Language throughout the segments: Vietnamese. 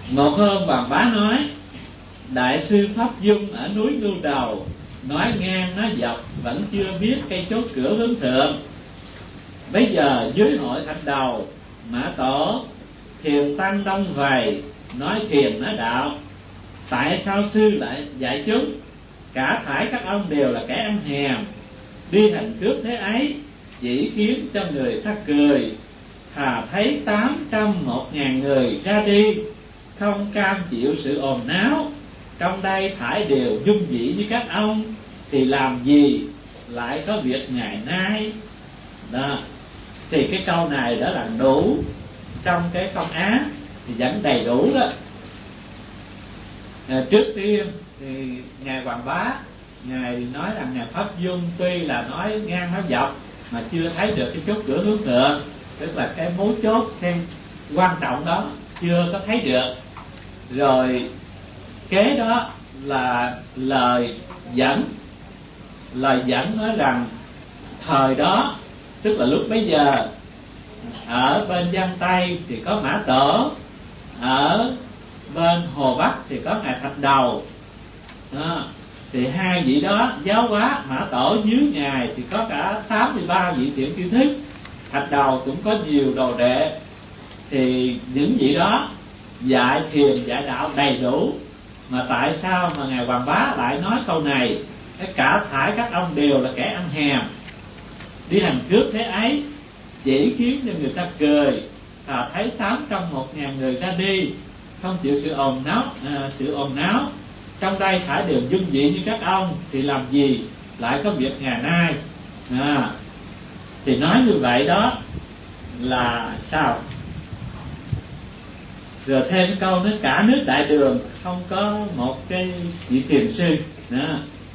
Một hôm Hoàng Bá nói: đại sư Pháp Dung ở núi Lưu Đầu, nói ngang nói dọc vẫn chưa biết cây chốt cửa hướng thượng. Bây giờ dưới hội Thạch Đầu, Mã Tổ thiền tăng đông vầy, nói thiền nói đạo. Tại sao sư lại dạy chúng? Cả thảy các ông đều là kẻ ăn hèm, đi hành cướp thế ấy, chỉ khiến cho người ta cười. Thà thấy 800 1.000 người ra đi, không cam chịu sự ồn náo. Trong đây thải đều dung dị như các ông, thì làm gì lại có việc ngày nay. Đó. Thì cái câu này đó là đủ trong cái công án, thì vẫn đầy đủ đó. Trước tiên thì ngài Hoàng Bá, ngài nói rằng ngài Pháp Dung tuy là nói ngang nói dọc mà chưa thấy được cái chốt cửa hướng thượng, tức là cái mấu chốt cái quan trọng đó chưa có thấy được. Rồi kế đó là lời dẫn nói rằng thời đó, tức là lúc bấy giờ, ở bên Giang Tây thì có Mã Tổ, ở bên Hồ Bắc thì có ngài Thạch Đầu. Đó. Thì hai vị đó giáo hóa, Mã Tổ dưới ngài thì có cả 83 vị thiện tri thức, Thạch Đầu cũng có nhiều đồ đệ. Thì những vị đó dạy thiền dạy đạo đầy đủ. Mà tại sao mà ngài Hoàng Bá lại nói câu này? Cả thảy các ông đều là kẻ ăn hèm, đi hành cướp thế ấy, chỉ khiến cho người ta cười. Thà thấy 800 1.000 người ra đi, không chịu sự ồn náo. Trong đây thải đều dung dị như các ông, thì làm gì lại có việc ngày nay. Thì nói như vậy đó là sao? Rồi thêm câu nói cả nước Đại Đường không có một cái vị thiền sư đó.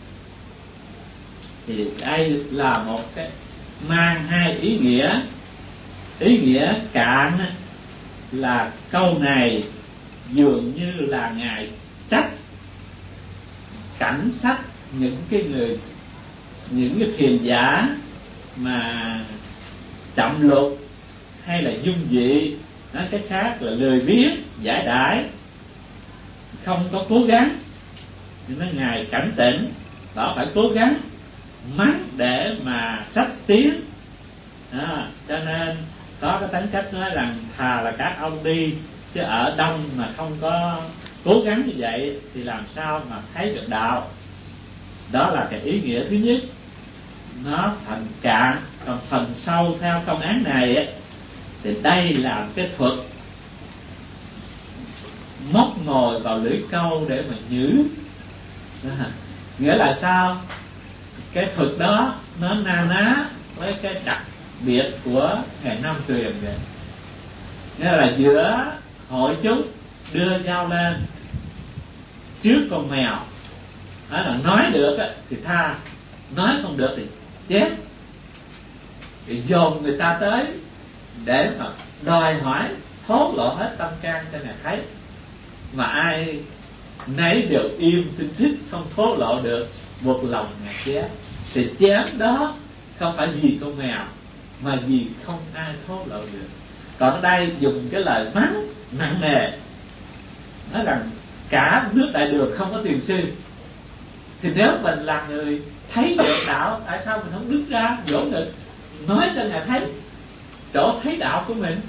Thì đây là một cái mang hai ý nghĩa. Ý nghĩa cạn là câu này dường như là ngài trách cảnh sách những cái thiền giả mà chậm lục hay là dung dị, nói cái khác là lười biếng giải đãi, không có cố gắng. Nên nói ngài cảnh tỉnh bảo phải cố gắng mắng để mà sách tiến. Cho nên có cái tính cách nói rằng thà là các ông đi, chứ ở đông mà không có cố gắng như vậy thì làm sao mà thấy được đạo. Đó là cái ý nghĩa thứ nhất, nó phần cạn. Còn phần sâu theo công án này ấy, thì đây là cái thuật móc ngồi vào lưỡi câu để mà nhử. Nghĩa là sao? Cái thuật đó nó na ná với cái đặc biệt của ngày Nam Tuyền vậy. Nghĩa là giữa hội chúng đưa nhau lên trước con mèo, đó là nói được thì tha, nói không được thì chết. Thì dồn người ta tới để mà đòi hỏi thốt lộ hết tâm can cho ngài thấy. Mà ai nấy đều im tinh thích, không thốt lộ được, một lòng ngài chém. Thì chém đó không phải vì con mèo, mà vì không ai thốt lộ được. Còn ở đây dùng cái lời mắng nặng nề, nói rằng cả nước Đại Đường không có thiền sư. Thì nếu mình là người thấy được đạo, tại sao mình không đứng ra vỗ ngực nói cho ngài thấy chỗ thấy đạo của mình?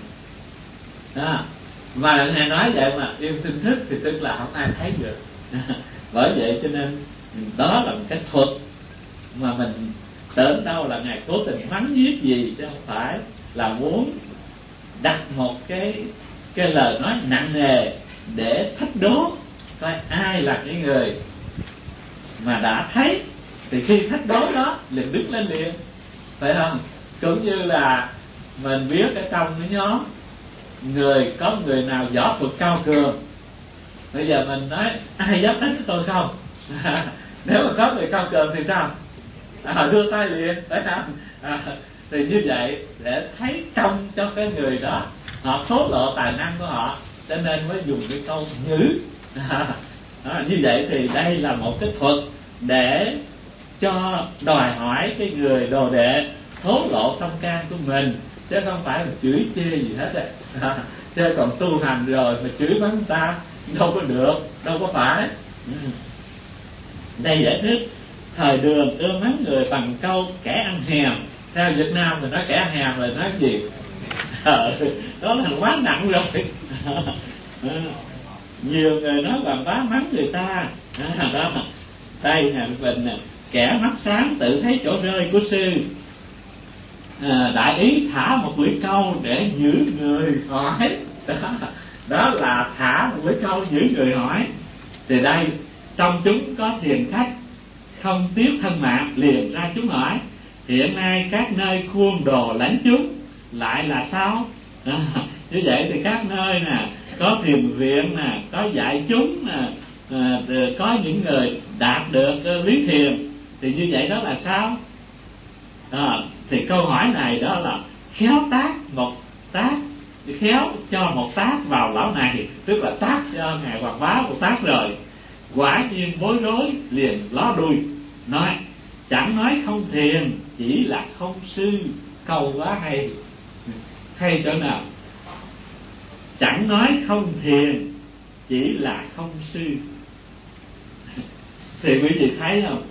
Mà ngài nói vậy mà im tinh thức thì tức là không ai thấy được. Bởi vậy cho nên đó là một cái thuật mà mình tưởng đâu là ngài cố tình mắng giết gì, chứ không phải là muốn đặt một cái lời nói nặng nề để thách đố coi ai là cái người mà đã thấy. Thì khi thách đố đó liền đứng lên liền, phải không? Cũng như là mình biết ở trong cái nhóm có người nào võ thuật cao cường, bây giờ mình nói ai dám đánh với tôi không? Nếu mà có người cao cường thì sao? Đưa tay liền, phải không? Thì như vậy để thấy trong cho cái người đó họ thốt lộ tài năng của họ, cho nên mới dùng cái câu nhử. Như vậy thì đây là một cái thuật để cho đòi hỏi cái người đồ đệ thốt lộ tâm can của mình, chứ không phải là chửi chê gì hết. Chứ còn tu hành rồi mà chửi mắng ta đâu có được, đâu có phải. Đây giải thích thời Đường ưa mắng người bằng câu kẻ ăn hèm. Theo Việt Nam mình nói kẻ ăn hèm là nói gì? Đó là quá nặng rồi. Nhiều người nói Hoàng Bá mắng người ta. Đó đây nè mình nè, kẻ mắt sáng tự thấy chỗ rơi của sư. Đại ý thả một lưỡi câu để giữ người hỏi. Đó là thả một lưỡi câu giữ người hỏi. Thì đây trong chúng có thiền khách không tiếc thân mạng, liền ra chúng hỏi: hiện nay các nơi khuôn đồ lãnh chúng lại là sao? Như vậy thì các nơi nè có thiền viện nè, có dạy chúng nè, có những người đạt được lý thiền, thì như vậy đó là sao? Thì câu hỏi này đó là khéo tác một tác, khéo cho một tác vào lão này, tức là tác cho ngài Hoàng Bá một tác rồi. Quả nhiên bối rối, liền ló đuôi nói: chẳng nói không thiền, chỉ là không sư. Câu quá hay, hay chỗ nào? Chẳng nói không thiền, chỉ là không sư. Thì quý vị thấy không?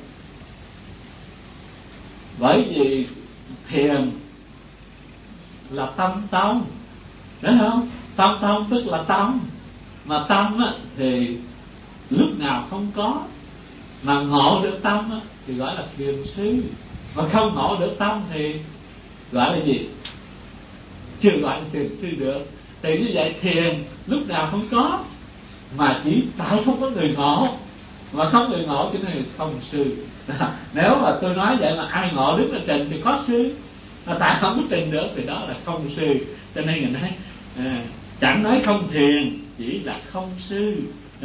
Bởi vì thiền là tâm tông, đúng không? Tâm tông tức là tâm, mà tâm á, thì lúc nào không có, mà ngộ được tâm á, thì gọi là thiền sư. Mà không ngộ được tâm thì gọi là gì? Chưa gọi là thiền sư được. Thì như vậy thiền lúc nào không có, mà chỉ tại không có người ngộ, mà không người ngộ cho nên không sư. Nếu mà tôi nói vậy mà ai ngộ đứng ở trình thì có sư, mà tại không có trình được thì đó là không sư. Cho nên người nói chẳng nói không thiền, chỉ là không sư.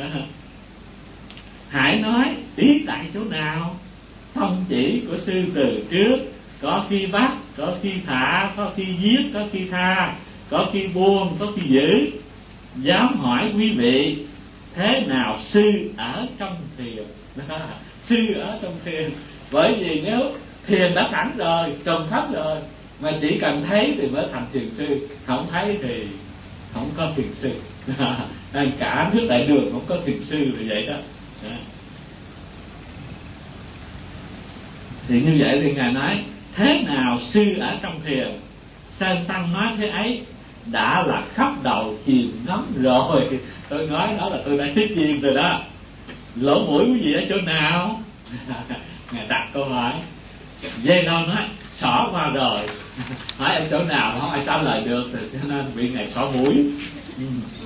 Hãy nói ý tại chỗ nào? Thông chỉ của sư từ trước, có khi bắt, có khi thả, có khi giết, có khi tha, có khi buông, có khi giữ. Dám hỏi quý vị, thế nào sư ở trong thiền? Sư ở trong thiền. Bởi vì nếu thiền đã sẵn rồi, trồng khắp rồi, mà chỉ cần thấy thì mới thành thiền sư, không thấy thì không có thiền sư. Cả nước Đại Đường không có thiền sư là vậy đó. Thì như vậy thì Ngài nói thế nào sư ở trong thiền? Sơn Tăng nói thế ấy đã là khắp đầu chìm ngắm rồi. Tôi nói đó là tôi đã chết chìm rồi đó. Lỗ mũi quý vị ở chỗ nào? Ngài đặt câu hỏi. Dây đâu nói xỏ qua rồi. Hỏi ở chỗ nào mà không ai trả lời được, thì cho nên bị Ngài xỏ mũi.